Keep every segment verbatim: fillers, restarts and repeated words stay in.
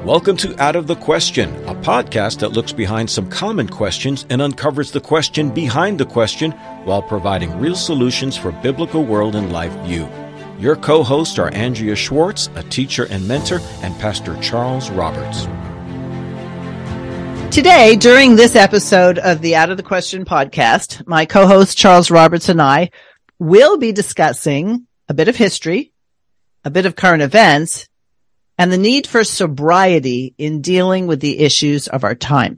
Welcome to Out of the Question, a podcast that looks behind some common questions and uncovers the question behind the question while providing real solutions for biblical world and life view. Your co-hosts are Andrea Schwartz, a teacher and mentor, and Pastor Charles Roberts. Today, during this episode of the Out of the Question podcast, my co-host Charles Roberts and I will be discussing a bit of history, a bit of current events, and the need for sobriety in dealing with the issues of our time.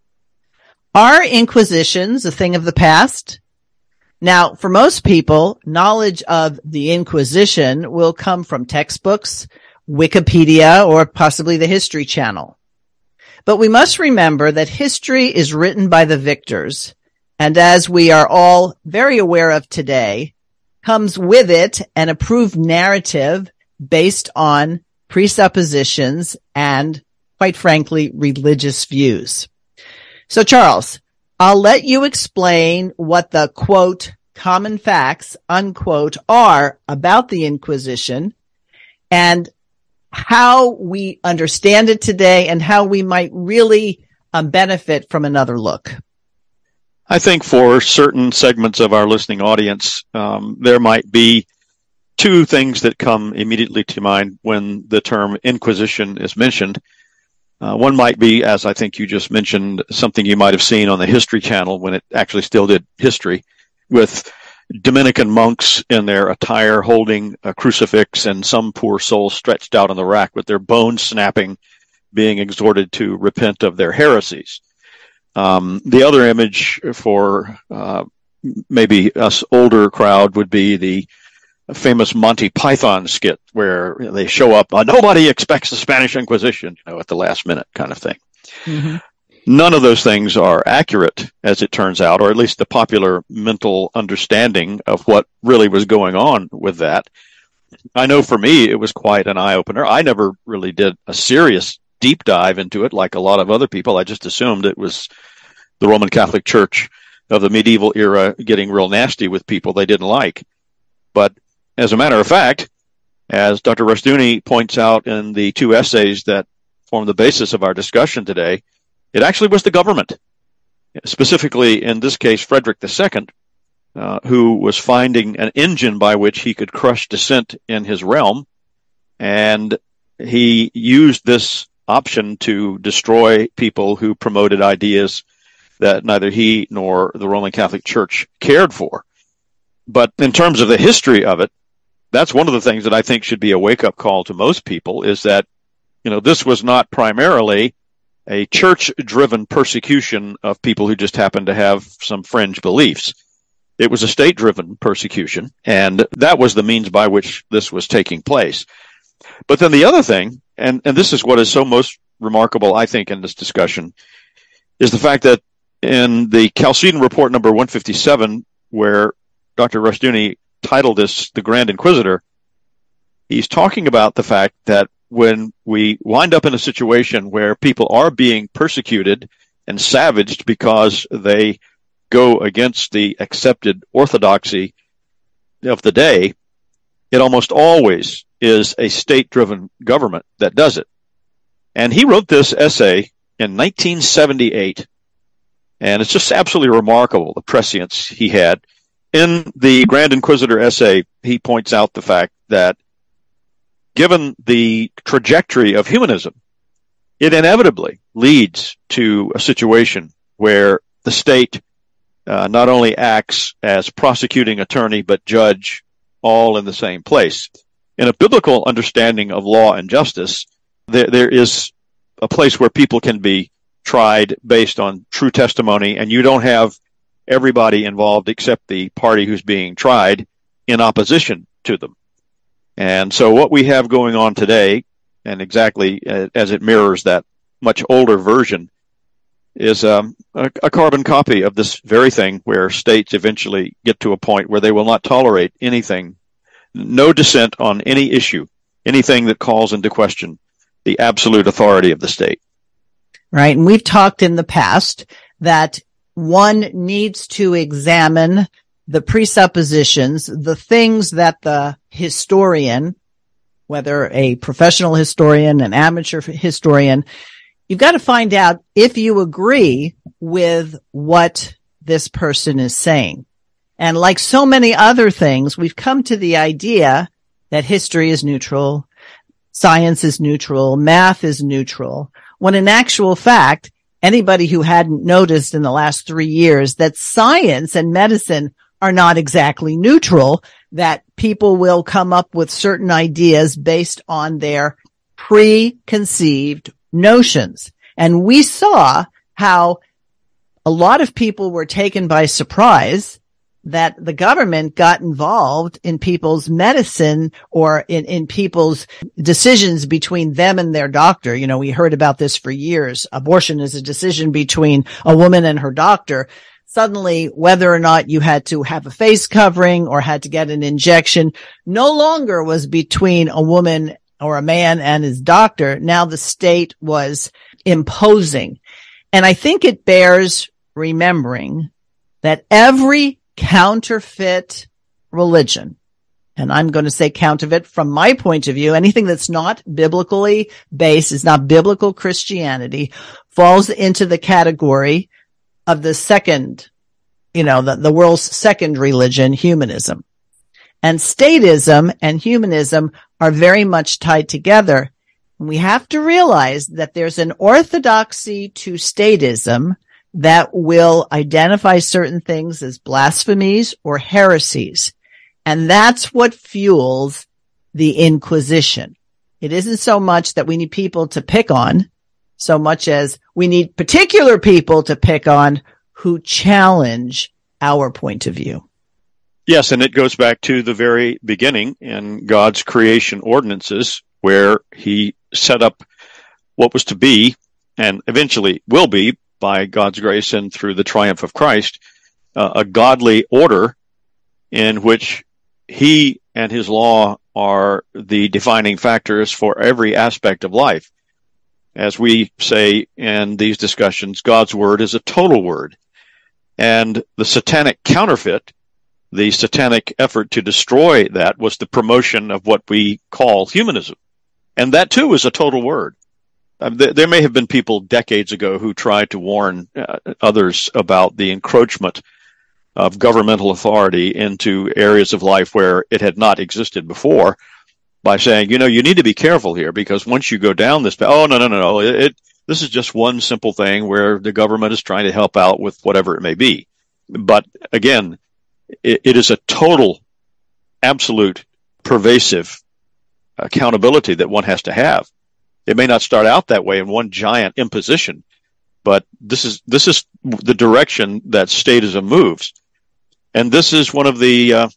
Are inquisitions a thing of the past? Now, for most people, knowledge of the Inquisition will come from textbooks, Wikipedia, or possibly the History Channel. But we must remember that history is written by the victors, and as we are all very aware of today, comes with it an approved narrative based on presuppositions and, quite frankly, religious views. So, Charles, I'll let you explain what the, quote, common facts, unquote, are about the Inquisition and how we understand it today and how we might really um, benefit from another look. I think for certain segments of our listening audience, um, there might be two things that come immediately to mind when the term Inquisition is mentioned. Uh, one might be, as I think you just mentioned, something you might have seen on the History Channel when it actually still did history, with Dominican monks in their attire holding a crucifix and some poor soul stretched out on the rack with their bones snapping, being exhorted to repent of their heresies. Um, the other image for uh, maybe us older crowd would be the famous Monty Python skit where they show up, uh, nobody expects the Spanish Inquisition, you know, at the last minute kind of thing. Mm-hmm. None of those things are accurate, as it turns out, or at least the popular mental understanding of what really was going on with that. I know for me, it was quite an eye-opener. I never really did a serious deep dive into it like a lot of other people. I just assumed it was the Roman Catholic Church of the medieval era getting real nasty with people they didn't like. But as a matter of fact, as Doctor Rushdoony points out in the two essays that form the basis of our discussion today, it actually was the government, specifically in this case, Frederick the Second, uh, who was finding an engine by which he could crush dissent in his realm. And he used this option to destroy people who promoted ideas that neither he nor the Roman Catholic Church cared for. But in terms of the history of it, that's one of the things that I think should be a wake-up call to most people, is that, you know, this was not primarily a church-driven persecution of people who just happened to have some fringe beliefs. It was a state-driven persecution, and that was the means by which this was taking place. But then the other thing, and, and this is what is so most remarkable, I think, in this discussion, is the fact that in the Chalcedon Report number one fifty-seven, where Doctor Rushdoony titled this The Grand Inquisitor, he's talking about the fact that when we wind up in a situation where people are being persecuted and savaged because they go against the accepted orthodoxy of the day, it almost always is a state-driven government that does it. And he wrote this essay in nineteen seventy-eight, and it's just absolutely remarkable, the prescience he had. In the Grand Inquisitor essay, he points out the fact that given the trajectory of humanism, it inevitably leads to a situation where the state uh, not only acts as prosecuting attorney, but judge, all in the same place. In a biblical understanding of law and justice, there, there is a place where people can be tried based on true testimony, and you don't have everybody involved except the party who's being tried in opposition to them. And so what we have going on today, and exactly as it mirrors that much older version, is um, a, a carbon copy of this very thing, where states eventually get to a point where they will not tolerate anything, no dissent on any issue, anything that calls into question the absolute authority of the state. Right. And we've talked in the past that one needs to examine the presuppositions, the things that the historian whether a professional historian, an amateur historian, you've got to find out if you agree with what this person is saying. And like so many other things, we've come to the idea that history is neutral, science is neutral, math is neutral, when in actual fact, anybody who hadn't noticed in the last three years that science and medicine are not exactly neutral, that people will come up with certain ideas based on their preconceived notions. And we saw how a lot of people were taken by surprise that the government got involved in people's medicine or in, in people's decisions between them and their doctor. You know, we heard about this for years. Abortion is a decision between a woman and her doctor. Suddenly, whether or not you had to have a face covering or had to get an injection no longer was between a woman or a man and his doctor. Now the state was imposing. And I think it bears remembering that every counterfeit religion, and I'm going to say counterfeit from my point of view, anything that's not biblically based, is not biblical Christianity, falls into the category of the second, you know, the, the world's second religion, humanism. And statism and humanism are very much tied together. We have to realize that there's an orthodoxy to statism that will identify certain things as blasphemies or heresies. And that's what fuels the Inquisition. It isn't so much that we need people to pick on, so much as we need particular people to pick on who challenge our point of view. Yes, and it goes back to the very beginning in God's creation ordinances, where he set up what was to be, and eventually will be, by God's grace and through the triumph of Christ, uh, a godly order in which he and his law are the defining factors for every aspect of life. As we say in these discussions, God's word is a total word. And the satanic counterfeit, the satanic effort to destroy that, was the promotion of what we call humanism. And that too is a total word. Uh, th- there may have been people decades ago who tried to warn uh, others about the encroachment of governmental authority into areas of life where it had not existed before, by saying, you know, you need to be careful here, because once you go down this path, oh, no, no, no, no, it, it, this is just one simple thing where the government is trying to help out with whatever it may be. But again, it, it is a total, absolute, pervasive accountability that one has to have. It may not start out that way in one giant imposition, but this is this is the direction that statism moves. And this is one of the, uh,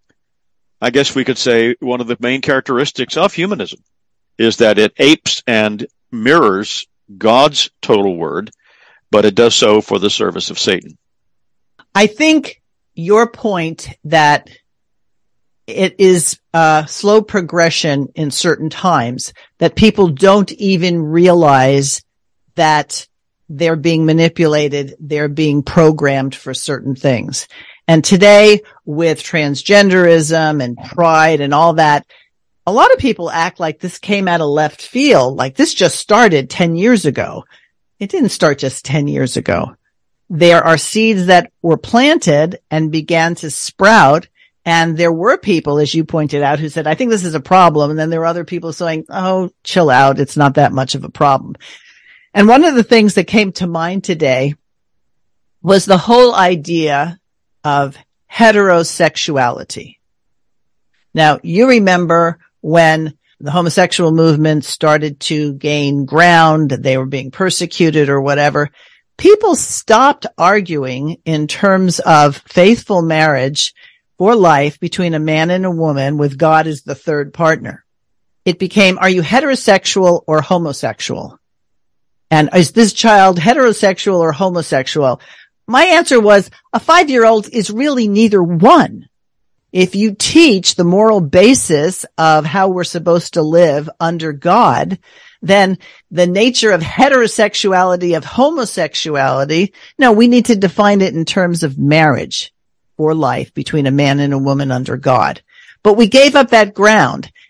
I guess we could say, one of the main characteristics of humanism, is that it apes and mirrors God's total word, but it does so for the service of Satan. I think your point that it is a slow progression in certain times, that people don't even realize that they're being manipulated, they're being programmed for certain things. And today, with transgenderism and pride and all that, a lot of people act like this came out of left field, like this just started ten years ago. It didn't start just ten years ago. There are seeds that were planted and began to sprout. And there were people, as you pointed out, who said, I think this is a problem. And then there were other people saying, oh, chill out. It's not that much of a problem. And one of the things that came to mind today was the whole idea of heterosexuality. Now, you remember when the homosexual movement started to gain ground, they were being persecuted or whatever. People stopped arguing in terms of faithful marriage for life between a man and a woman with God as the third partner. It became, are you heterosexual or homosexual? And is this child heterosexual or homosexual? My answer was, a five-year-old is really neither one. If you teach the moral basis of how we're supposed to live under God, then the nature of heterosexuality, of homosexuality, no, we need to define it in terms of marriage for life between a man and a woman under God. But we gave up that ground.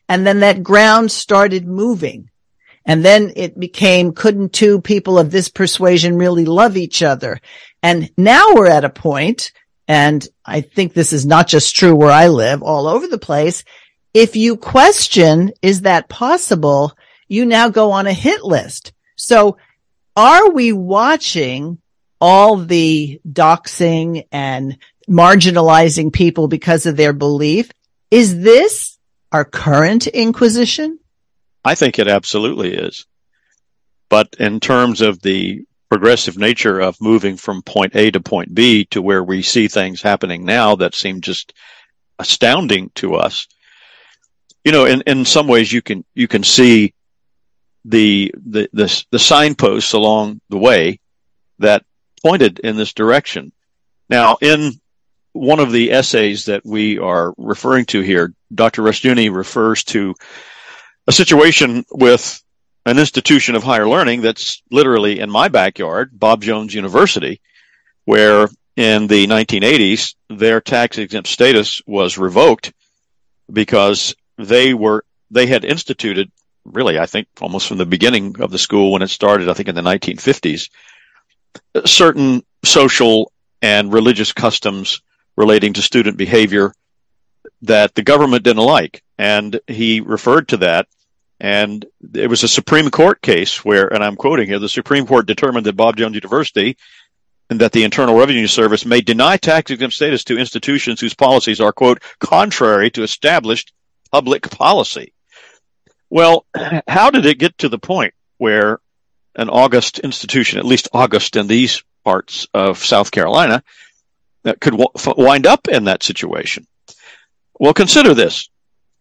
And then that ground started moving. And then it became, couldn't two people of this persuasion really love each other? And now we're at a point, and I think this is not just true where I live, all over the place. If you question, is that possible? You now go on a hit list. So are we watching all the doxing and marginalizing people because of their belief? Is this our current Inquisition? I think it absolutely is. But in terms of the progressive nature of moving from point A to point B to where we see things happening now that seem just astounding to us, you know, in, in some ways you can, you can see the, the, the, the signposts along the way that pointed in this direction. Now, in one of the essays that we are referring to here, Doctor Rushdoony refers to a situation with an institution of higher learning that's literally in my backyard, Bob Jones University, where in the nineteen eighties, their tax-exempt status was revoked because they were, they had instituted, really, I think, almost from the beginning of the school when it started, I think in the nineteen fifties, certain social and religious customs relating to student behavior that the government didn't like. And he referred to that. And it was a Supreme Court case where, and I'm quoting here, the Supreme Court determined that Bob Jones University and that the Internal Revenue Service may deny tax-exempt status to institutions whose policies are, quote, contrary to established public policy. Well, how did it get to the point where an august institution, at least august in these parts of South Carolina, that could w- wind up in that situation? Well, consider this.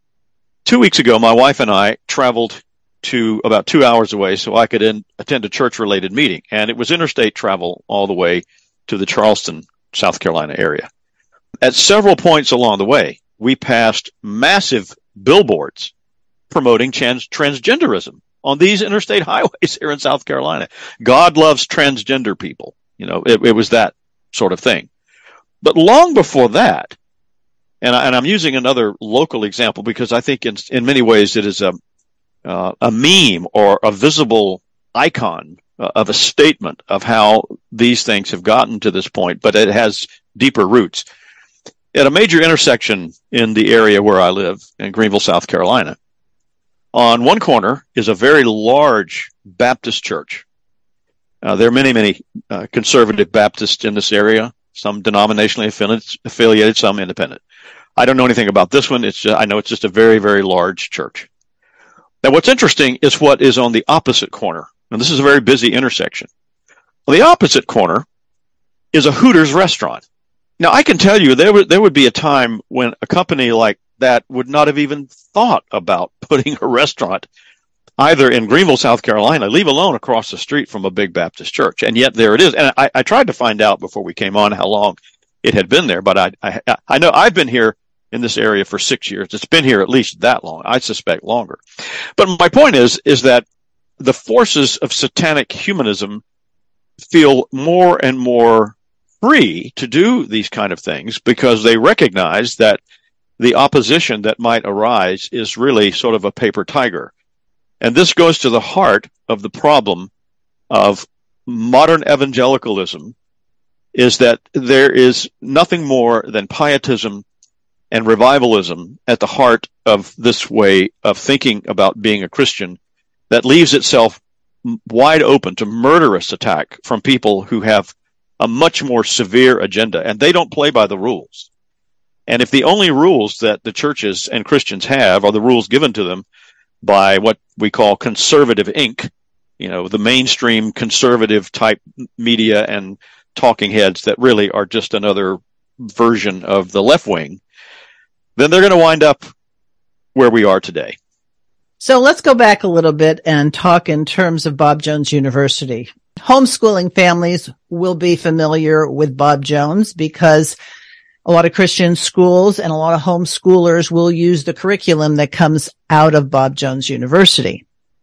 Two weeks ago, my wife and I traveled to about two hours away so I could in, attend a church-related meeting, and it was interstate travel all the way to the Charleston, South Carolina area. At several points along the way, we passed massive billboards promoting trans- transgenderism on these interstate highways here in South Carolina. God loves transgender people. You know, it, it was that sort of thing. But long before that, and, I, and I'm using another local example because I think in, in many ways it is a, uh, a meme or a visible icon uh, of a statement of how these things have gotten to this point, but it has deeper roots. At a major intersection in the area where I live, in Greenville, South Carolina, on one corner is a very large Baptist church. Uh, there are many, many uh, conservative Baptists in this area, some denominationally affiliated, some independent. I don't know anything about this one. It's just, I know it's just a very, very large church. Now, what's interesting is what is on the opposite corner. And this is a very busy intersection. Well, the opposite corner is a Hooters restaurant. Now, I can tell you there would, there would be a time when a company like that would not have even thought about putting a restaurant either in Greenville, South Carolina, leave alone across the street from a big Baptist church. And yet there it is. And I, I tried to find out before we came on how long it had been there, but I, I, I know I've been here in this area for six years. It's been here at least that long. I suspect longer. But my point is, is that the forces of satanic humanism feel more and more free to do these kind of things because they recognize that the opposition that might arise is really sort of a paper tiger. And this goes to the heart of the problem of modern evangelicalism, is that there is nothing more than pietism and revivalism at the heart of this way of thinking about being a Christian that leaves itself wide open to murderous attack from people who have a much more severe agenda, and they don't play by the rules. And if the only rules that the churches and Christians have are the rules given to them by what we call conservative Incorporated, you know, the mainstream conservative type media and talking heads that really are just another version of the left wing, then they're going to wind up where we are today. So let's go back a little bit and talk in terms of Bob Jones University. Homeschooling families will be familiar with Bob Jones because a lot of Christian schools and a lot of homeschoolers will use the curriculum that comes out of Bob Jones University.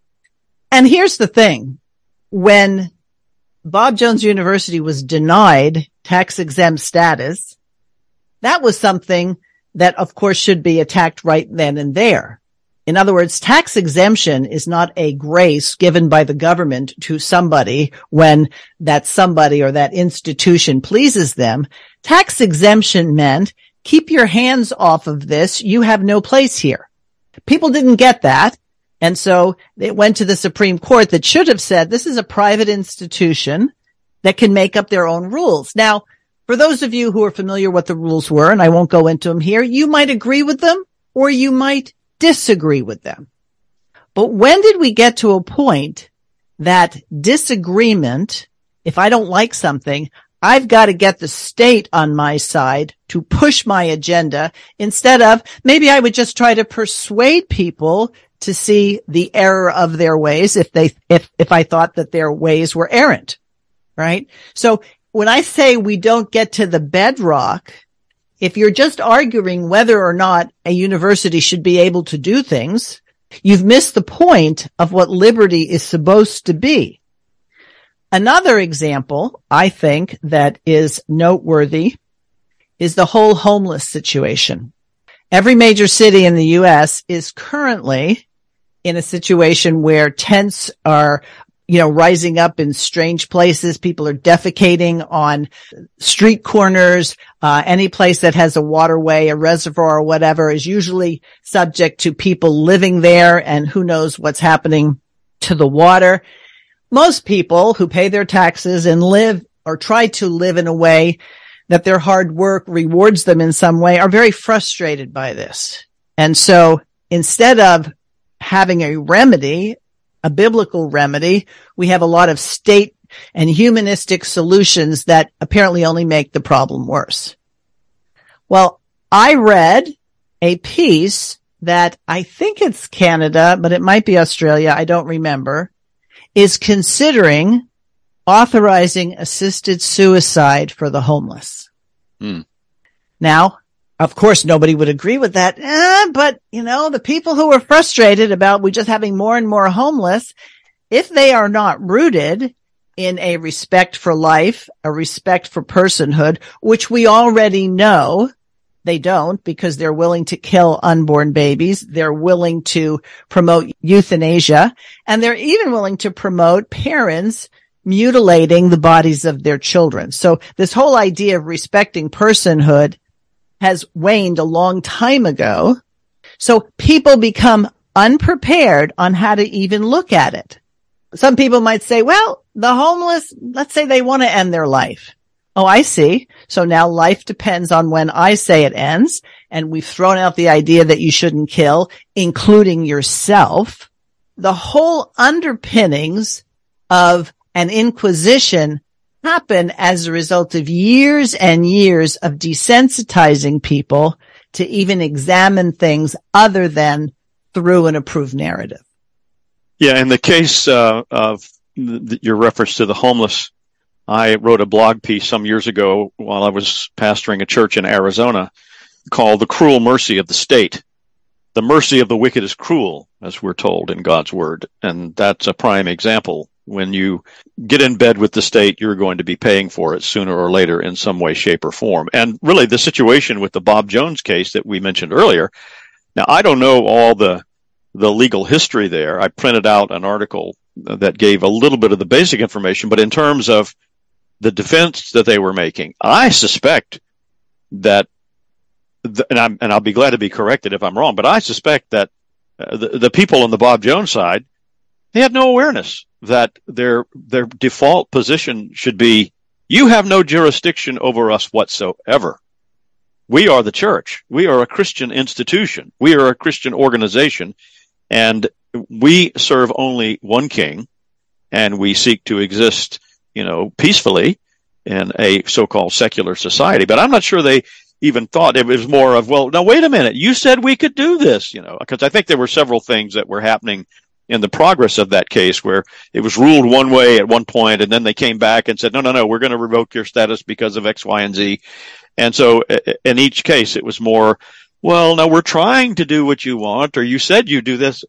And here's the thing. When Bob Jones University was denied tax-exempt status, that was something that, of course, should be attacked right then and there. In other words, tax exemption is not a grace given by the government to somebody when that somebody or that institution pleases them. Tax exemption meant, keep your hands off of this. You have no place here. People didn't get that. And so it went to the Supreme Court that should have said, this is a private institution that can make up their own rules. Now, for those of you who are familiar what the rules were, and I won't go into them here, you might agree with them or you might disagree with them. But when did we get to a point that disagreement, if I don't like something, I've got to get the state on my side to push my agenda instead of maybe I would just try to persuade people to see the error of their ways if they, if, if I thought that their ways were errant, right? So when I say we don't get to the bedrock, if you're just arguing whether or not a university should be able to do things, you've missed the point of what liberty is supposed to be. Another example, I think, that is noteworthy is the whole homeless situation. Every major city in the U S is currently in a situation where tents are, you know, rising up in strange places. People are defecating on street corners. Uh, any place that has a waterway, a reservoir, or whatever is usually subject to people living there, and who knows what's happening to the water. Most people who pay their taxes and live or try to live in a way that their hard work rewards them in some way are very frustrated by this. And so instead of having a remedy, a biblical remedy, we have a lot of state and humanistic solutions that apparently only make the problem worse. Well, I read a piece that I think it's Canada, but it might be Australia, I don't remember, is considering authorizing assisted suicide for the homeless. Hmm. Now, of course, nobody would agree with that, eh, but, you know, the people who are frustrated about we just having more and more homeless, if they are not rooted in a respect for life, a respect for personhood, which we already know they don't because they're willing to kill unborn babies, they're willing to promote euthanasia, and they're even willing to promote parents mutilating the bodies of their children. So this whole idea of respecting personhood has waned a long time ago. So people become unprepared on how to even look at it. Some people might say, well, the homeless, let's say they want to end their life. Oh, I see. So now life depends on when I say it ends, and we've thrown out the idea that you shouldn't kill, including yourself. The whole underpinnings of an inquisition happen as a result of years and years of desensitizing people to even examine things other than through an approved narrative. Yeah, in the case uh, of th- your reference to the homeless, I wrote a blog piece some years ago while I was pastoring a church in Arizona called The Cruel Mercy of the State. The mercy of the wicked is cruel, as we're told in God's word, and that's a prime example. When you get in bed with the state, you're going to be paying for it sooner or later in some way, shape, or form. And really, the situation with the Bob Jones case that we mentioned earlier, now I don't know all the the legal history there. I printed out an article that gave a little bit of the basic information, but in terms of the defense that they were making, I suspect that, the, and, I'm, and I'll be glad to be corrected if I'm wrong, but I suspect that uh, the, the people on the Bob Jones side, they had no awareness that their their default position should be, you have no jurisdiction over us whatsoever. We are the church. We are a Christian institution. We are a Christian organization, and we serve only one king, and we seek to exist, you know, peacefully in a so-called secular society. But I'm not sure they even thought. It was more of, well, now wait a minute, you said we could do this, you know, because I think there were several things that were happening in the progress of that case where it was ruled one way at one point, and then they came back and said, no, no, no, we're going to revoke your status because of X, Y, and Z. And so in each case, it was more, well, no, we're trying to do what you want, or you said you do this.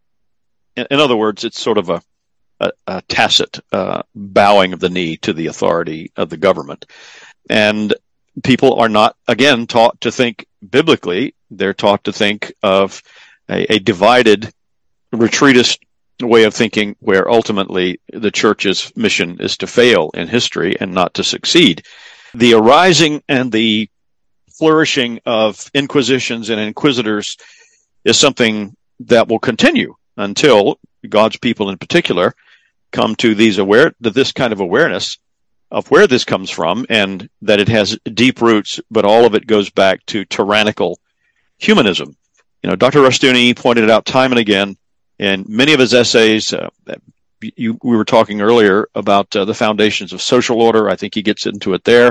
In other words, it's sort of a, a, a tacit uh, bowing of the knee to the authority of the government. And people are not, again, taught to think biblically. They're taught to think of a, a divided retreatist way of thinking where ultimately the church's mission is to fail in history and not to succeed. The arising and the flourishing of inquisitions and inquisitors is something that will continue until God's people in particular come to these aware to this kind of awareness of where this comes from and that it has deep roots, but all of it goes back to tyrannical humanism. You know, Doctor Rushdoony pointed it out time and again in many of his essays. Uh, you, we were talking earlier about uh, the foundations of social order. I think he gets into it there.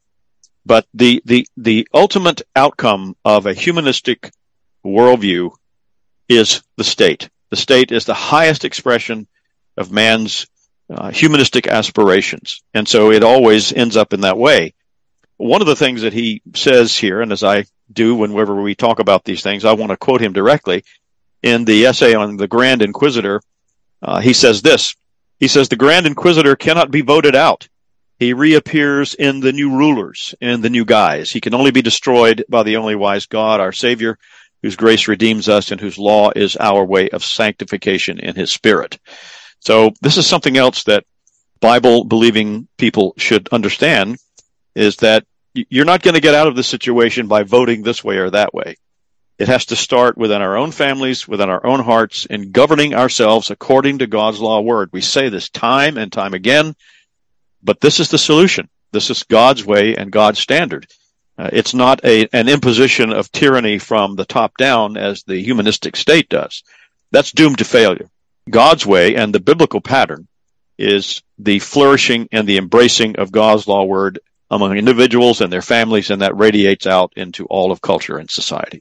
But the, the, the ultimate outcome of a humanistic worldview is the state. The state is the highest expression of man's uh, humanistic aspirations. And so it always ends up in that way. One of the things that he says here, and as I do whenever we talk about these things, I want to quote him directly. In the essay on the Grand Inquisitor, uh, he says this. He says, "The Grand Inquisitor cannot be voted out. He reappears in the new rulers, in the new guise. He can only be destroyed by the only wise God, our Savior, whose grace redeems us and whose law is our way of sanctification in his Spirit." So this is something else that Bible-believing people should understand, is that you're not going to get out of this situation by voting this way or that way. It has to start within our own families, within our own hearts, in governing ourselves according to God's law word. We say this time and time again, but this is the solution. This is God's way and God's standard. Uh, it's not a, an imposition of tyranny from the top down as the humanistic state does. That's doomed to failure. God's way and the biblical pattern is the flourishing and the embracing of God's law word among individuals and their families, and that radiates out into all of culture and society.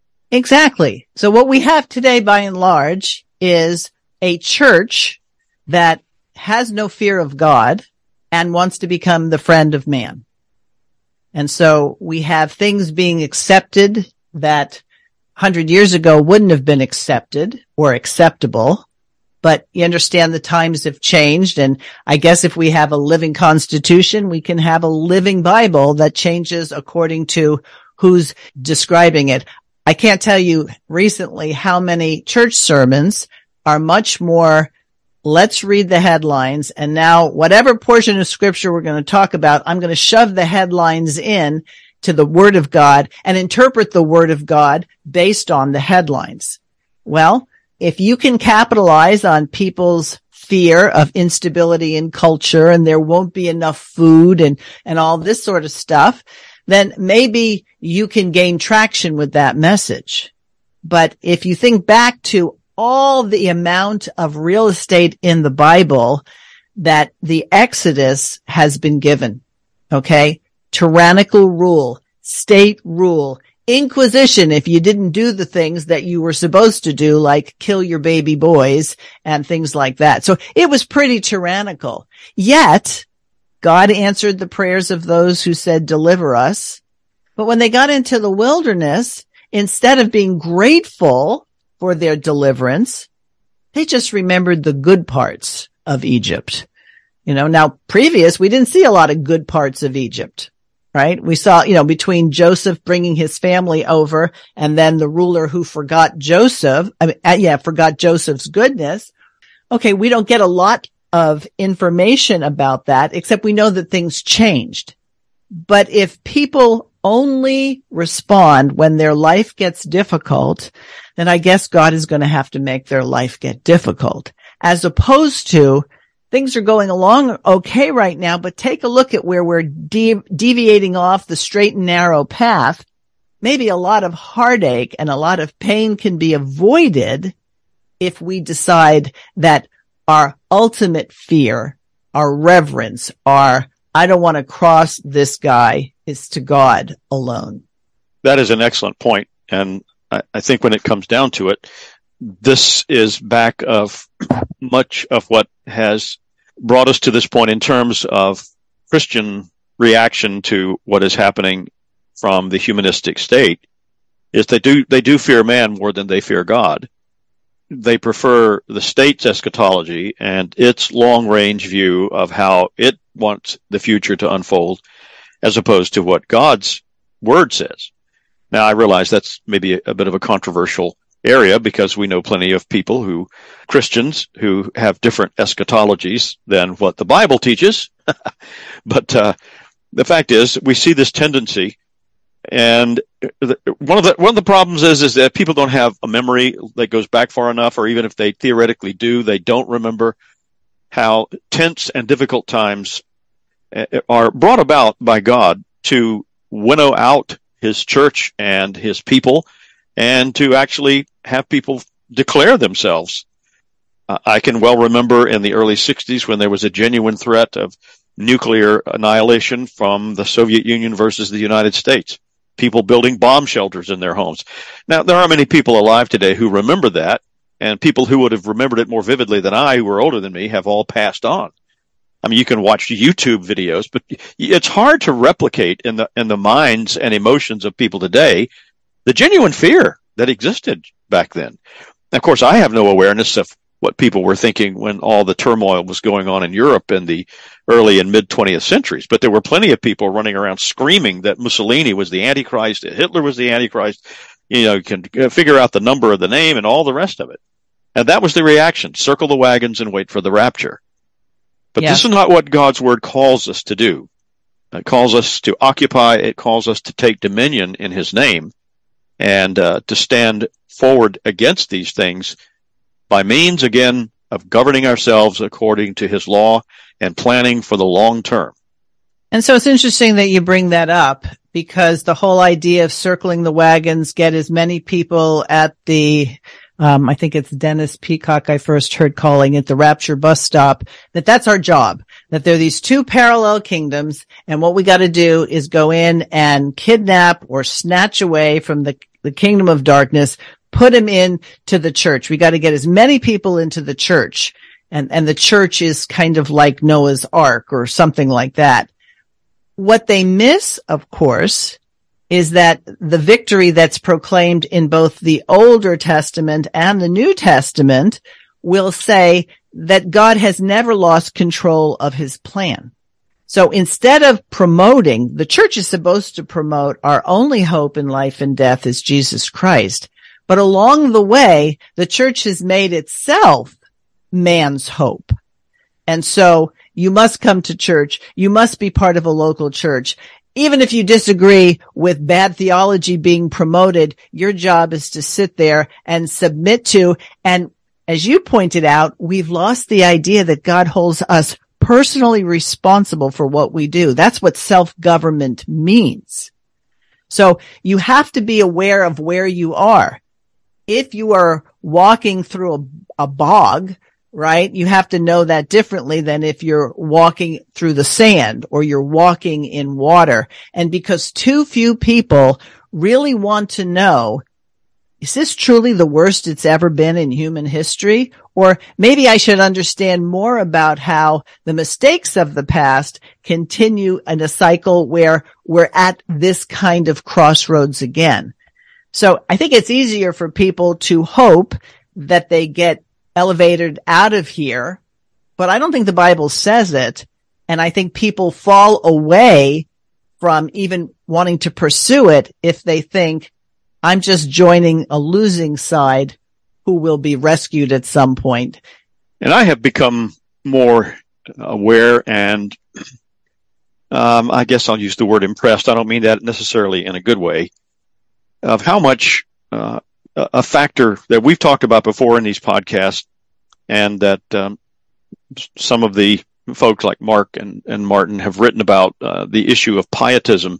Exactly. So what we have today, by and large, is a church that has no fear of God and wants to become the friend of man. And so we have things being accepted that one hundred years ago wouldn't have been accepted or acceptable. But you understand the times have changed. And I guess if we have a living constitution, we can have a living Bible that changes according to who's describing it. I can't tell you recently how many church sermons are much more, let's read the headlines, and now whatever portion of scripture we're going to talk about, I'm going to shove the headlines in to the Word of God and interpret the Word of God based on the headlines. Well, if you can capitalize on people's fear of instability in culture and there won't be enough food and, and all this sort of stuff, then maybe you can gain traction with that message. But if you think back to all the amount of real estate in the Bible that the Exodus has been given, okay? Tyrannical rule, state rule, inquisition if you didn't do the things that you were supposed to do, like kill your baby boys and things like that. So it was pretty tyrannical. Yet, God answered the prayers of those who said, deliver us. But when they got into the wilderness, instead of being grateful for their deliverance, they just remembered the good parts of Egypt. You know, now previous, we didn't see a lot of good parts of Egypt, right? We saw, you know, between Joseph bringing his family over and then the ruler who forgot Joseph, I mean, yeah, forgot Joseph's goodness. Okay, we don't get a lot of information about that, except we know that things changed. But if people only respond when their life gets difficult, then I guess God is going to have to make their life get difficult, as opposed to things are going along okay right now, but take a look at where we're de- deviating off the straight and narrow path. Maybe a lot of heartache and a lot of pain can be avoided if we decide that our ultimate fear, our reverence, our I don't want to cross this guy is to God alone. That is an excellent point. And I, I think when it comes down to it, this is back of much of what has brought us to this point in terms of Christian reaction to what is happening from the humanistic state, is they do, they do fear man more than they fear God. They prefer the state's eschatology and its long-range view of how it wants the future to unfold, as opposed to what God's word says. Now, I realize that's maybe a, a bit of a controversial area because we know plenty of people who, Christians, who have different eschatologies than what the Bible teaches. But uh, the fact is, we see this tendency, and the, one of the one of the problems is is that people don't have a memory that goes back far enough, or even if they theoretically do, they don't remember how tense and difficult times are brought about by God to winnow out His church and His people, and to actually have people declare themselves. Uh, I can well remember in the early sixties when there was a genuine threat of nuclear annihilation from the Soviet Union versus the United States. People building bomb shelters in their homes. Now, there are many people alive today who remember that, and people who would have remembered it more vividly than I, who are older than me, have all passed on. I mean, you can watch YouTube videos, but it's hard to replicate in the in the minds and emotions of people today the genuine fear that existed back then. Of course, I have no awareness of what people were thinking when all the turmoil was going on in Europe in the early and mid-twentieth centuries. But there were plenty of people running around screaming that Mussolini was the Antichrist, that Hitler was the Antichrist. You know, you can figure out the number of the name and all the rest of it. And that was the reaction. Circle the wagons and wait for the rapture. But Yes. This is not what God's word calls us to do. It calls us to occupy. It calls us to take dominion in His name, and uh, to stand forward against these things by means, again, of governing ourselves according to His law and planning for the long term. And so it's interesting that you bring that up, because the whole idea of circling the wagons, get as many people at the, um, I think it's Dennis Peacock I first heard calling it the rapture bus stop, that that's our job, that there are these two parallel kingdoms, and what we got to do is go in and kidnap or snatch away from the, the kingdom of darkness, put them into the church. We got to get as many people into the church, and, and the church is kind of like Noah's Ark or something like that. What they miss, of course, is that the victory that's proclaimed in both the Older Testament and the New Testament will say that God has never lost control of His plan. So instead of promoting, the church is supposed to promote our only hope in life and death is Jesus Christ. But along the way, the church has made itself man's hope. And so you must come to church. You must be part of a local church. Even if you disagree with bad theology being promoted, your job is to sit there and submit to. And as you pointed out, we've lost the idea that God holds us personally responsible for what we do. That's what self-government means. So you have to be aware of where you are. If you are walking through a, a bog, right, you have to know that differently than if you're walking through the sand or you're walking in water. And because too few people really want to know, is this truly the worst it's ever been in human history? Or maybe I should understand more about how the mistakes of the past continue in a cycle where we're at this kind of crossroads again. So I think it's easier for people to hope that they get elevated out of here, but I don't think the Bible says it. And I think people fall away from even wanting to pursue it if they think, I'm just joining a losing side who will be rescued at some point. And I have become more aware and um, I guess I'll use the word impressed. I don't mean that necessarily in a good way, of how much uh, a factor that we've talked about before in these podcasts, and that um, some of the folks like Mark and, and Martin have written about, uh, the issue of pietism,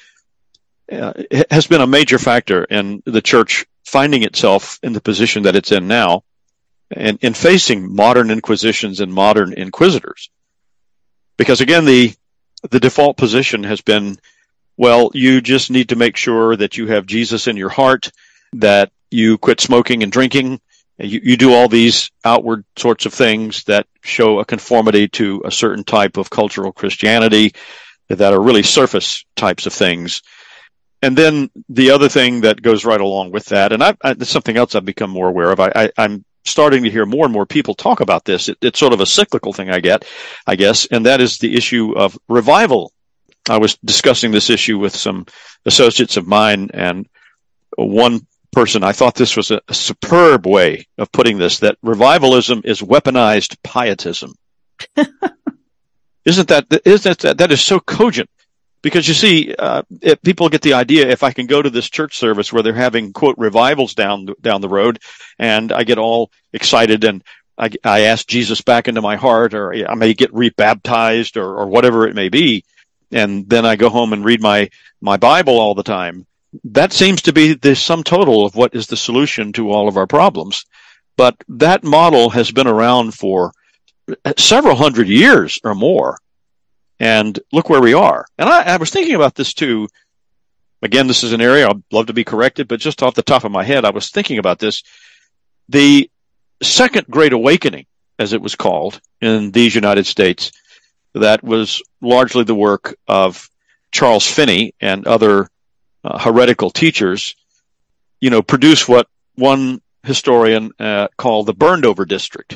uh, has been a major factor in the church finding itself in the position that it's in now, and in facing modern inquisitions and modern inquisitors. Because again, the the default position has been, well, you just need to make sure that you have Jesus in your heart, that you quit smoking and drinking, and you, you do all these outward sorts of things that show a conformity to a certain type of cultural Christianity that are really surface types of things. And then the other thing that goes right along with that, and I, I, it's something else I've become more aware of. I, I, I'm starting to hear more and more people talk about this. It, it's sort of a cyclical thing, I get, I guess, and that is the issue of revival. I was discussing this issue with some associates of mine, and one person, I thought this was a, a superb way of putting this, that revivalism is weaponized pietism. Isn't that, isn't that, that is so cogent? Because you see, uh, if people get the idea, if I can go to this church service where they're having, quote, revivals down, down the road, and I get all excited and I, I ask Jesus back into my heart, or I may get rebaptized or, or whatever it may be, and then I go home and read my, my Bible all the time. That seems to be the sum total of what is the solution to all of our problems. But that model has been around for several hundred years or more. And look where we are. And I, I was thinking about this too. Again, this is an area I'd love to be corrected, but just off the top of my head, I was thinking about this. The Second Great Awakening, as it was called in these United States, that was largely the work of Charles Finney and other Uh, heretical teachers, you know, produce what one historian uh, called the burned over district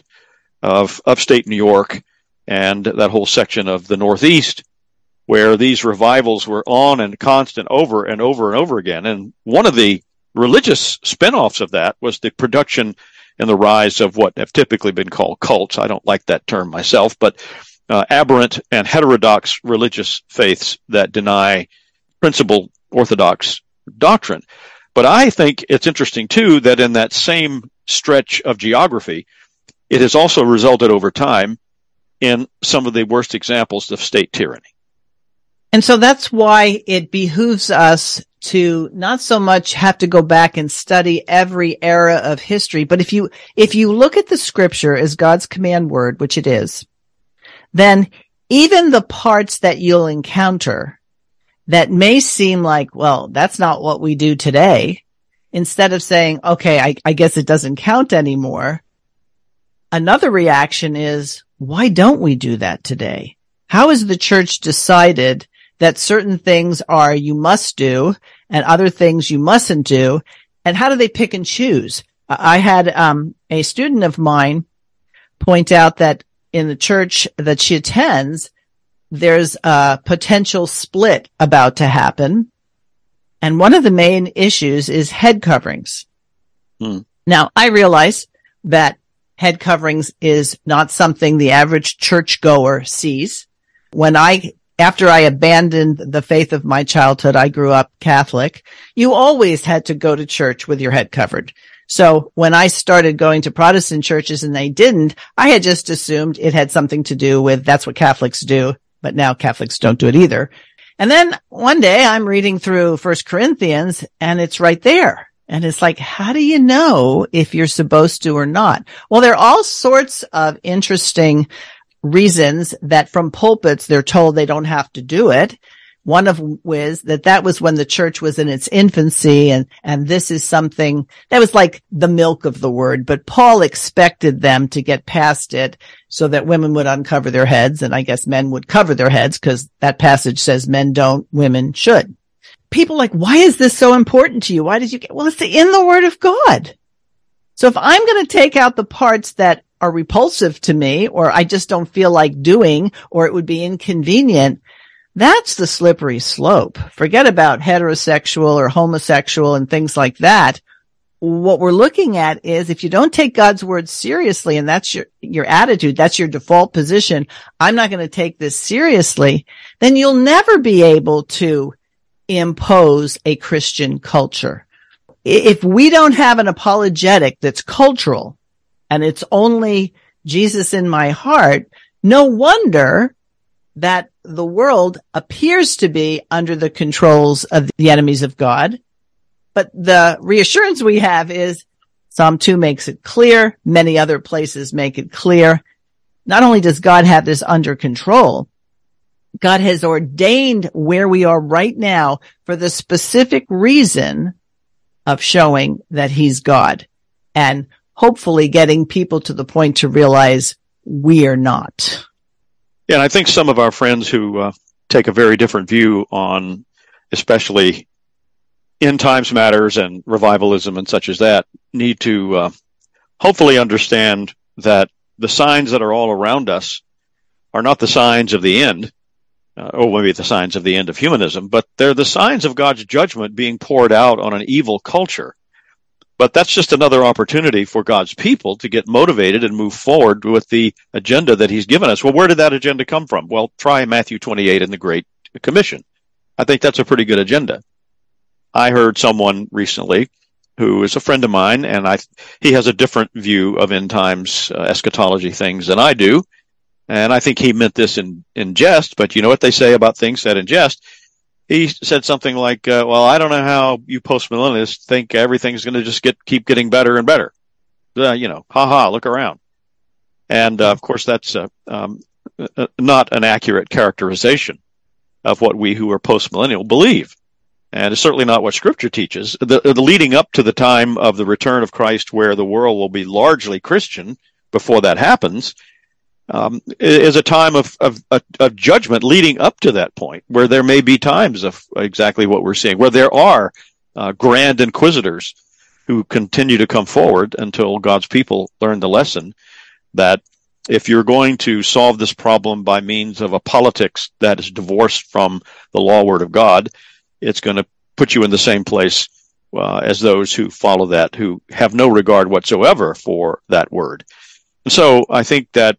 of upstate New York and that whole section of the Northeast, where these revivals were on and constant over and over and over again. And one of the religious spinoffs of that was the production and the rise of what have typically been called cults. I don't like that term myself, but uh, aberrant and heterodox religious faiths that deny principled Orthodox doctrine. But I think it's interesting, too, that in that same stretch of geography, it has also resulted over time in some of the worst examples of state tyranny. And so that's why it behooves us to not so much have to go back and study every era of history, but if you, if you look at the scripture as God's command word, which it is, then even the parts that you'll encounter that may seem like, well, that's not what we do today, instead of saying, okay, I, I guess it doesn't count anymore, another reaction is, why don't we do that today? How has the church decided that certain things are you must do and other things you mustn't do? And how do they pick and choose? I had um, a student of mine point out that in the church that she attends, there's a potential split about to happen. And one of the main issues is head coverings. Hmm. Now, I realize that head coverings is not something the average churchgoer sees. When I, after I abandoned the faith of my childhood, I grew up Catholic. You always had to go to church with your head covered. So when I started going to Protestant churches and they didn't, I had just assumed it had something to do with that's what Catholics do. But now Catholics don't do it either. And then one day I'm reading through First Corinthians and it's right there. And it's like, how do you know if you're supposed to or not? Well, there are all sorts of interesting reasons that from pulpits they're told they don't have to do it. One of them was that that was when the church was in its infancy, and, and this is something that was like the milk of the word. But Paul expected them to get past it so that women would uncover their heads, and I guess men would cover their heads because that passage says men don't, women should. People are like, why is this so important to you? Why did you get, well, it's in the word of God. So if I'm going to take out the parts that are repulsive to me, or I just don't feel like doing, or it would be inconvenient, that's the slippery slope. Forget about heterosexual or homosexual and things like that. What we're looking at is if you don't take God's word seriously, and that's your, your attitude, that's your default position, I'm not going to take this seriously, then you'll never be able to impose a Christian culture. If we don't have an apologetic that's cultural and it's only Jesus in my heart, no wonder that the world appears to be under the controls of the enemies of God. But the reassurance we have is Psalm two makes it clear. Many other places make it clear. Not only does God have this under control, God has ordained where we are right now for the specific reason of showing that he's God and hopefully getting people to the point to realize we are not. Yeah, and I think some of our friends who uh, take a very different view on especially end times matters and revivalism and such as that need to uh, hopefully understand that the signs that are all around us are not the signs of the end, uh, or maybe the signs of the end of humanism, but they're the signs of God's judgment being poured out on an evil culture. But that's just another opportunity for God's people to get motivated and move forward with the agenda that he's given us. Well, where did that agenda come from? Well, try Matthew twenty-eight in the Great Commission. I think that's a pretty good agenda. I heard someone recently who is a friend of mine, and I he has a different view of end times uh, eschatology things than I do. And I think he meant this in, in jest, but you know what they say about things said in jest? He said something like, uh, well, I don't know how you postmillennialists think everything's going to just get keep getting better and better. Uh, you know, ha ha, look around. And, uh, of course, that's uh, um, uh, not an accurate characterization of what we who are postmillennial believe. And it's certainly not what Scripture teaches. The, the leading up to the time of the return of Christ, where the world will be largely Christian before that happens, Um, is a time of, of, of judgment leading up to that point, where there may be times of exactly what we're seeing, where there are uh, grand inquisitors who continue to come forward until God's people learn the lesson that if you're going to solve this problem by means of a politics that is divorced from the law word of God, it's going to put you in the same place uh, as those who follow that, who have no regard whatsoever for that word. And so I think that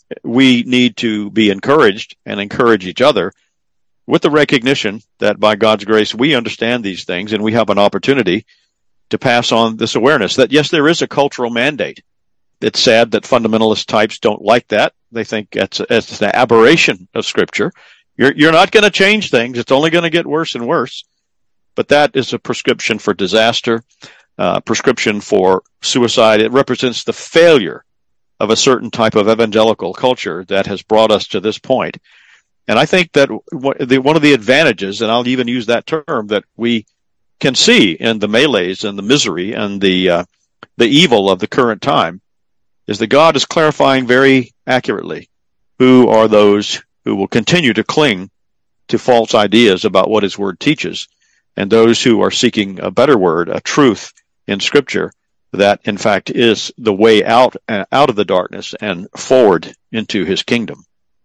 we need to be encouraged and encourage each other with the recognition that by God's grace, we understand these things and we have an opportunity to pass on this awareness that, yes, there is a cultural mandate. It's sad that fundamentalist types don't like that. They think it's, it's an aberration of Scripture. You're, you're not going to change things. It's only going to get worse and worse. But that is a prescription for disaster, uh, prescription for suicide. It represents the failure of a certain type of evangelical culture that has brought us to this point. And I think that one of the advantages, and I'll even use that term, that we can see in the melees and the misery and the uh, the evil of the current time is that God is clarifying very accurately who are those who will continue to cling to false ideas about what his word teaches, and those who are seeking a better word, a truth in Scripture, that, in fact, is the way out uh, out of the darkness and forward into his kingdom.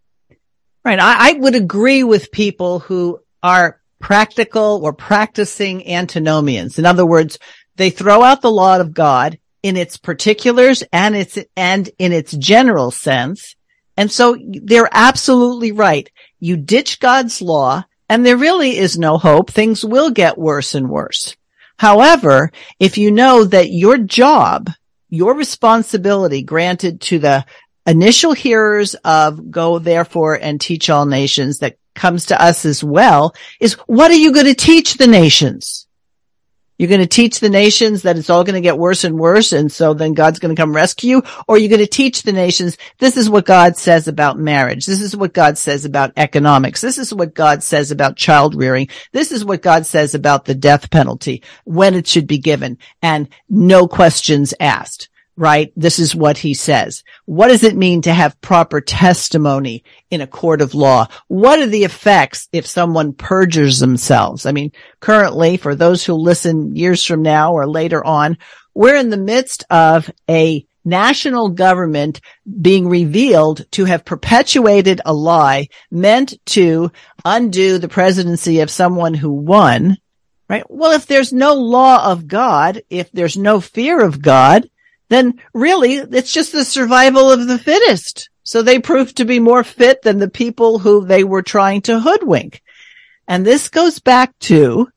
Right. I, I would agree with people who are practical or practicing antinomians. In other words, they throw out the law of God in its particulars and its and in its general sense. And so they're absolutely right. You ditch God's law, and there really is no hope. Things will get worse and worse. However, if you know that your job, your responsibility granted to the initial hearers of go therefore and teach all nations that comes to us as well is, what are you going to teach the nations? You're going to teach the nations that it's all going to get worse and worse, and so then God's going to come rescue you? Or you're going to teach the nations, this is what God says about marriage. This is what God says about economics. This is what God says about child rearing. This is what God says about the death penalty, when it should be given, and no questions asked. Right? This is what he says. What does it mean to have proper testimony in a court of law? What are the effects if someone perjures themselves? I mean, currently, for those who listen years from now or later on, we're in the midst of a national government being revealed to have perpetuated a lie meant to undo the presidency of someone who won. Right? Well, if there's no law of God, if there's no fear of God, then really it's just the survival of the fittest. So they proved to be more fit than the people who they were trying to hoodwink. And this goes back to,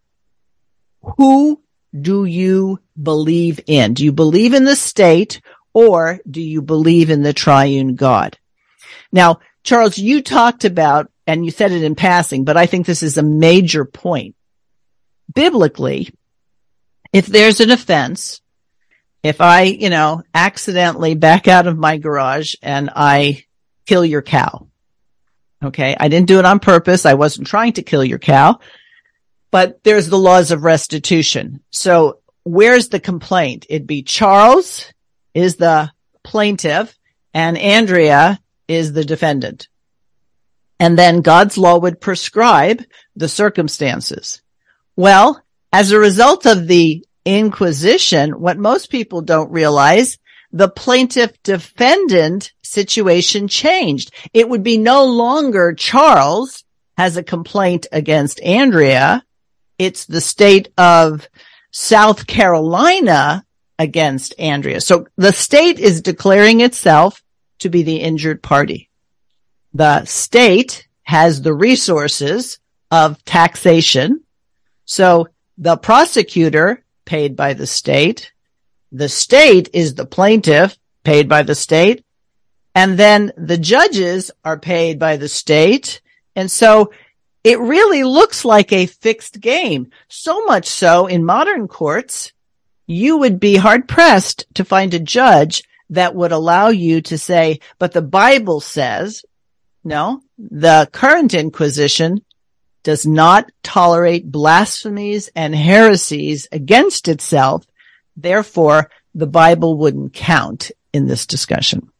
who do you believe in? Do you believe in the state, or do you believe in the triune God? Now, Charles, you talked about, and you said it in passing, but I think this is a major point. Biblically, if there's an offense, if I, you know, accidentally back out of my garage and I kill your cow, okay, I didn't do it on purpose. I wasn't trying to kill your cow, but there's the laws of restitution. So where's the complaint? It'd be Charles is the plaintiff and Andrea is the defendant. And then God's law would prescribe the circumstances. Well, as a result of the Inquisition, what most people don't realize, the plaintiff-defendant situation changed. It would be no longer Charles has a complaint against Andrea. It's the state of South Carolina against Andrea. So the state is declaring itself to be the injured party. The state has the resources of taxation. So the prosecutor, paid by the state, the state is the plaintiff, paid by the state, and then the judges are paid by the state. And so it really looks like a fixed game. So much so in modern courts, you would be hard pressed to find a judge that would allow you to say, but the Bible says, no, the current Inquisition does not tolerate blasphemies and heresies against itself. Therefore, the Bible wouldn't count in this discussion.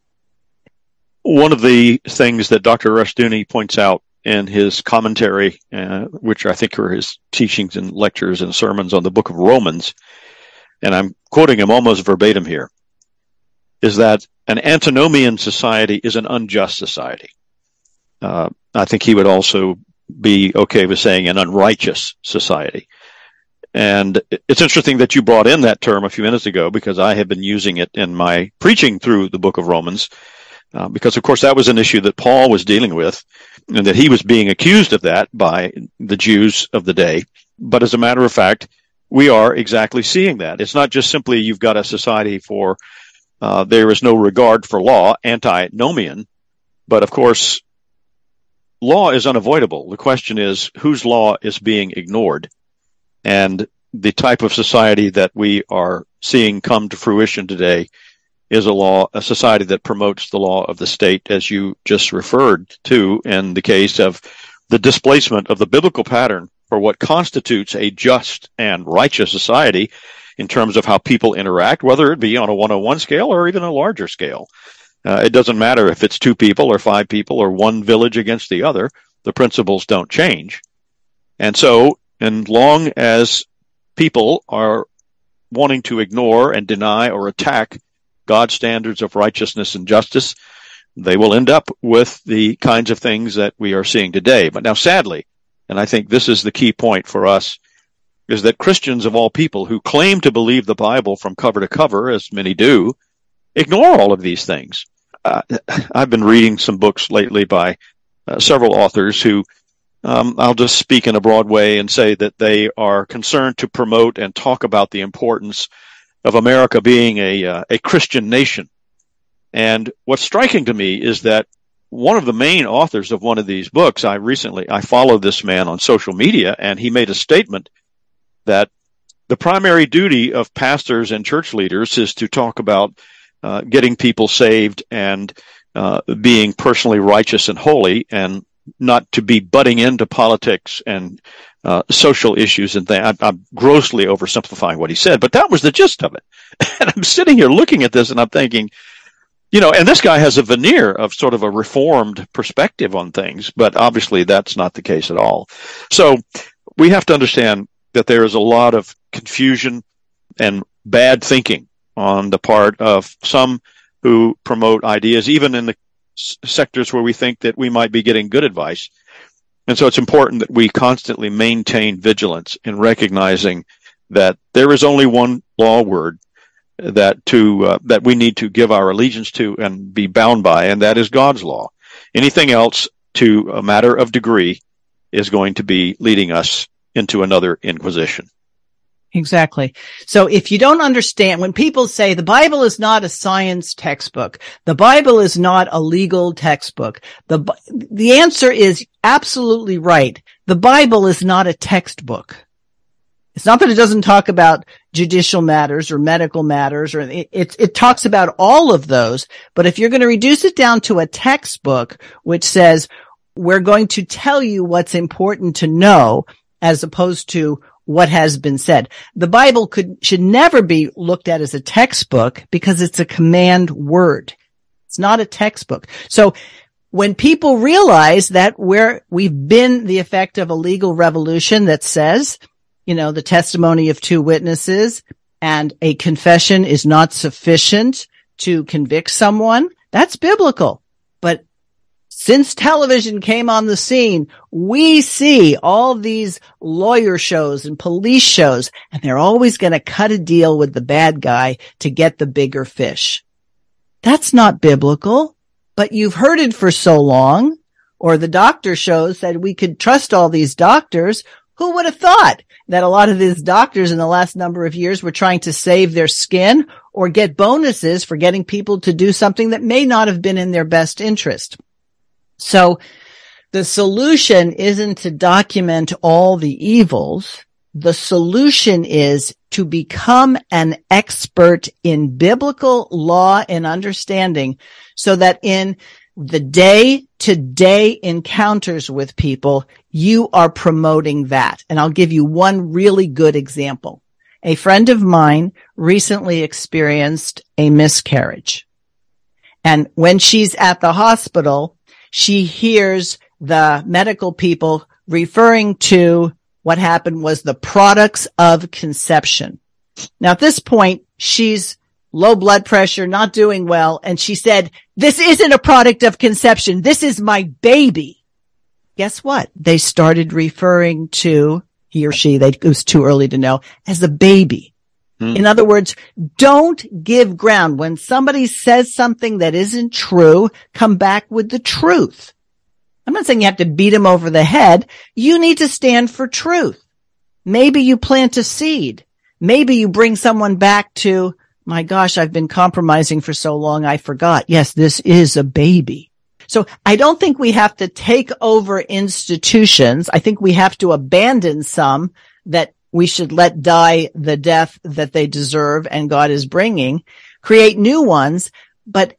One of the things that Doctor Rushdoony points out in his commentary, uh, which I think are his teachings and lectures and sermons on the book of Romans, and I'm quoting him almost verbatim here, is that an antinomian society is an unjust society. Uh, I think he would also be okay with saying an unrighteous society. And it's interesting that you brought in that term a few minutes ago, because I have been using it in my preaching through the book of Romans, uh, because, of course, that was an issue that Paul was dealing with, and that he was being accused of that by the Jews of the day. But as a matter of fact, we are exactly seeing that. It's not just simply you've got a society for uh, there is no regard for law, antinomian, but, of course, law is unavoidable. The question is, whose law is being ignored? And the type of society that we are seeing come to fruition today is a law, a society that promotes the law of the state, as you just referred to in the case of the displacement of the biblical pattern for what constitutes a just and righteous society in terms of how people interact, whether it be on a one-on-one scale or even a larger scale. Uh, it doesn't matter if it's two people or five people or one village against the other. The principles don't change. And so, and long as people are wanting to ignore and deny or attack God's standards of righteousness and justice, they will end up with the kinds of things that we are seeing today. But now, sadly, and I think this is the key point for us, is that Christians of all people who claim to believe the Bible from cover to cover, as many do, ignore all of these things. Uh, I've been reading some books lately by uh, several authors who Um, I'll just speak in a broad way and say that they are concerned to promote and talk about the importance of America being a uh, a Christian nation. And what's striking to me is that one of the main authors of one of these books, I recently, I followed this man on social media, and he made a statement that the primary duty of pastors and church leaders is to talk about uh, getting people saved and uh, being personally righteous and holy, and not to be butting into politics and uh, social issues and things. I'm grossly oversimplifying what he said, but that was the gist of it. And I'm sitting here looking at this and I'm thinking, you know, and this guy has a veneer of sort of a reformed perspective on things, but obviously that's not the case at all. So we have to understand that there is a lot of confusion and bad thinking on the part of some who promote ideas, even in the sectors where we think that we might be getting good advice. And so it's important that we constantly maintain vigilance in recognizing that there is only one law word that to uh, that we need to give our allegiance to and be bound by, and that is God's law. Anything else, to a matter of degree, is going to be leading us into another inquisition. Exactly. So if you don't understand, when people say the Bible is not a science textbook, the Bible is not a legal textbook, the the answer is absolutely right. The Bible is not a textbook. It's not that it doesn't talk about judicial matters or medical matters, or it, it, it talks about all of those. But if you're going to reduce it down to a textbook, which says we're going to tell you what's important to know, as opposed to what has been said. The Bible could, should never be looked at as a textbook because it's a command word. It's not a textbook. So when people realize that we're, we've been the effect of a legal revolution that says, you know, the testimony of two witnesses and a confession is not sufficient to convict someone, that's biblical. But Since television came on the scene, we see all these lawyer shows and police shows, and they're always going to cut a deal with the bad guy to get the bigger fish. That's not biblical, but you've heard it for so long. Or the doctor shows that we could trust all these doctors. Who would have thought that a lot of these doctors in the last number of years were trying to save their skin or get bonuses for getting people to do something that may not have been in their best interest? So the solution isn't to document all the evils. The solution is to become an expert in biblical law and understanding so that in the day-to-day encounters with people, you are promoting that. And I'll give you one really good example. A friend of mine recently experienced a miscarriage. And when she's at the hospital, she hears the medical people referring to what happened was the products of conception. Now, at this point, she's low blood pressure, not doing well. And she said, this isn't a product of conception. This is my baby. Guess what? They started referring to he or she, they, it was too early to know, as a baby. Hmm. In other words, don't give ground. When somebody says something that isn't true, come back with the truth. I'm not saying you have to beat them over the head. You need to stand for truth. Maybe you plant a seed. Maybe you bring someone back to, my gosh, I've been compromising for so long, I forgot. Yes, this is a baby. So I don't think we have to take over institutions. I think we have to abandon some that we should let die the death that they deserve and God is bringing, create new ones, but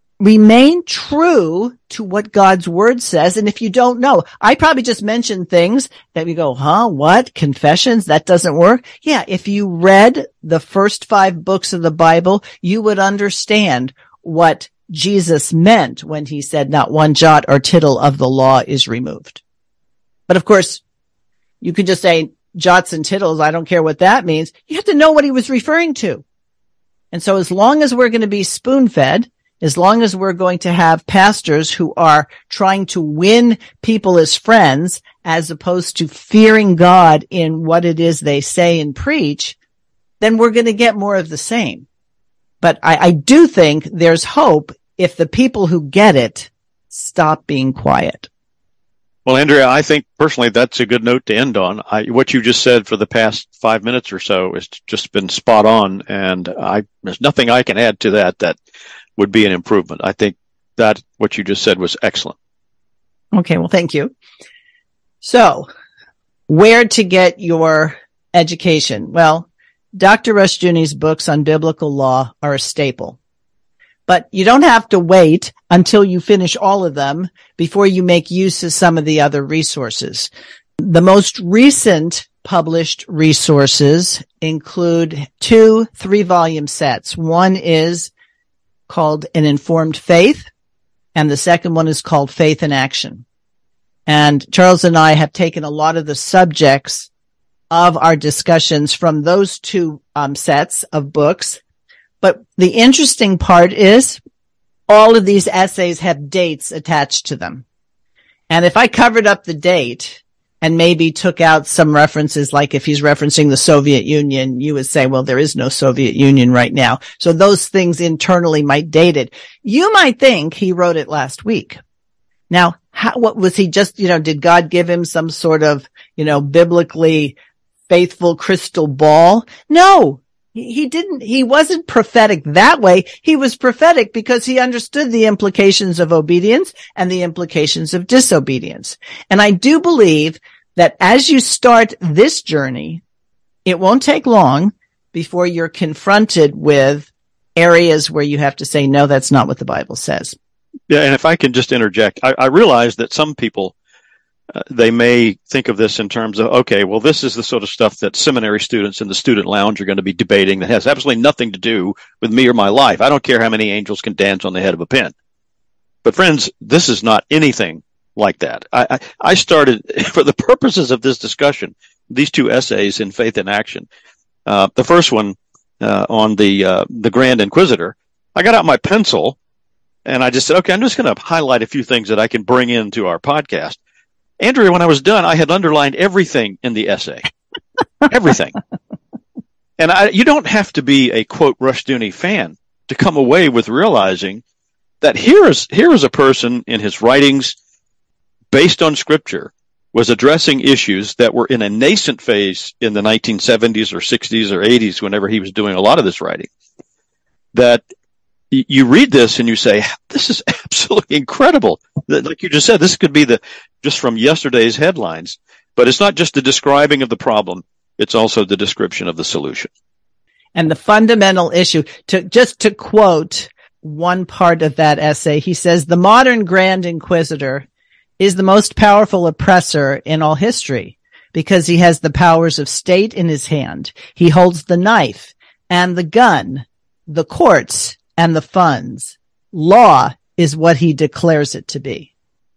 remain true to what God's word says. And if you don't know, I probably just mentioned things that we go, huh, what? Confessions? That doesn't work? Yeah, if you read the first five books of the Bible, you would understand what Jesus meant when he said not one jot or tittle of the law is removed. But of course, you could just say jots and tittles. I don't care what that means. You have to know what he was referring to. And so as long as we're going to be spoon-fed, as long as we're going to have pastors who are trying to win people as friends, as opposed to fearing God in what it is they say and preach, then we're going to get more of the same. But I, I do think there's hope if the people who get it stop being quiet. Well, Andrea, I think personally that's a good note to end on. I, what you just said for the past five minutes or so has just been spot on, and I, there's nothing I can add to that that would be an improvement. I think that what you just said was excellent. Okay, well, thank you. So, where to get your education? Well, Doctor Rushdoony's books on biblical law are a staple. But you don't have to wait until you finish all of them before you make use of some of the other resources. The most recent published resources include two three-volume sets. One is called An Informed Faith, and the second one is called Faith in Action. And Charles and I have taken a lot of the subjects of our discussions from those two um, sets of books. But the interesting part is all of these essays have dates attached to them. And if I covered up the date and maybe took out some references, like if he's referencing the Soviet Union, you would say, well, there is no Soviet Union right now. So those things internally might date it. You might think he wrote it last week. Now, how, what was he just, you know, did God give him some sort of, you know, biblically faithful crystal ball? No, he, he didn't. He wasn't prophetic that way. He was prophetic because he understood the implications of obedience and the implications of disobedience. And I do believe that as you start this journey, it won't take long before you're confronted with areas where you have to say, no, that's not what the Bible says. Yeah, and if I can just interject, I, I realize that some people, uh, they may think of this in terms of, okay, well, this is the sort of stuff that seminary students in the student lounge are going to be debating that has absolutely nothing to do with me or my life. I don't care how many angels can dance on the head of a pin. But friends, this is not anything like that. I, I, I started, for the purposes of this discussion, these two essays in Faith in Action. Uh, the first one uh, on the uh, the Grand Inquisitor, I got out my pencil and I just said, okay, I'm just going to highlight a few things that I can bring into our podcast. Andrea, when I was done, I had underlined everything in the essay. Everything. And I, you don't have to be a, quote, Rushdoony fan to come away with realizing that here is, here is a person in his writings based on Scripture was addressing issues that were in a nascent phase in the nineteen seventies or sixties or eighties, whenever he was doing a lot of this writing, that y- you read this and you say, this is absolutely incredible. Like you just said, this could be the just from yesterday's headlines, but it's not just the describing of the problem. It's also the description of the solution. And the fundamental issue, to just to quote one part of that essay, he says, the modern Grand Inquisitor is the most powerful oppressor in all history because he has the powers of state in his hand. He holds the knife and the gun, the courts and the funds. Law is what he declares it to be.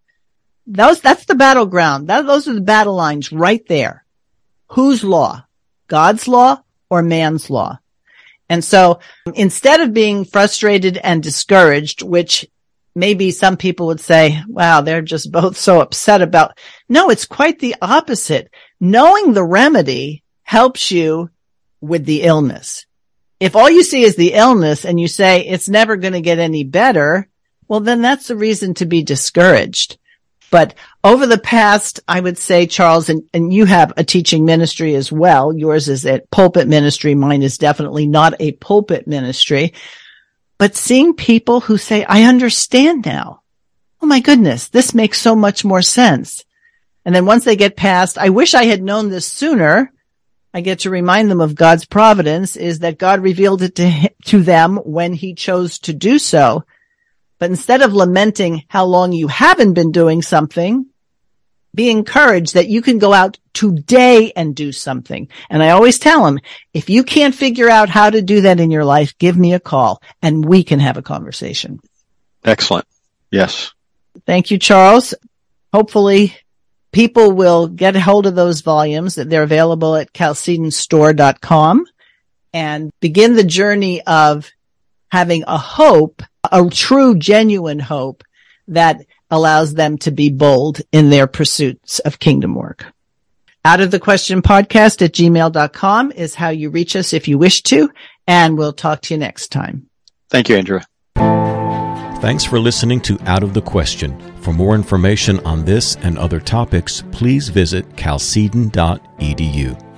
Those, that's the battleground. That, those are the battle lines right there. Whose law? God's law or man's law? And so instead of being frustrated and discouraged, which maybe some people would say, wow, they're just both so upset about. No, it's quite the opposite. Knowing the remedy helps you with the illness. If all you see is the illness and you say it's never going to get any better, well, then that's the reason to be discouraged. But over the past, I would say, Charles, and, and you have a teaching ministry as well. Yours is a pulpit ministry. Mine is definitely not a pulpit ministry. But seeing people who say, I understand now. Oh my goodness, this makes so much more sense. And then once they get past, I wish I had known this sooner. I get to remind them of God's providence is that God revealed it to, to them when he chose to do so. But instead of lamenting how long you haven't been doing something, be encouraged that you can go out today and do something. And I always tell them, if you can't figure out how to do that in your life, give me a call and we can have a conversation. Excellent. Yes. Thank you, Charles. Hopefully people will get a hold of those volumes. They're available at chalcedon store dot com and begin the journey of having a hope, a true, genuine hope that allows them to be bold in their pursuits of kingdom work. Out of the Question podcast at gmail dot com is how you reach us if you wish to, and we'll talk to you next time. Thank you, Andrea. Thanks for listening to Out of the Question. For more information on this and other topics, please visit chalcedon dot e d u.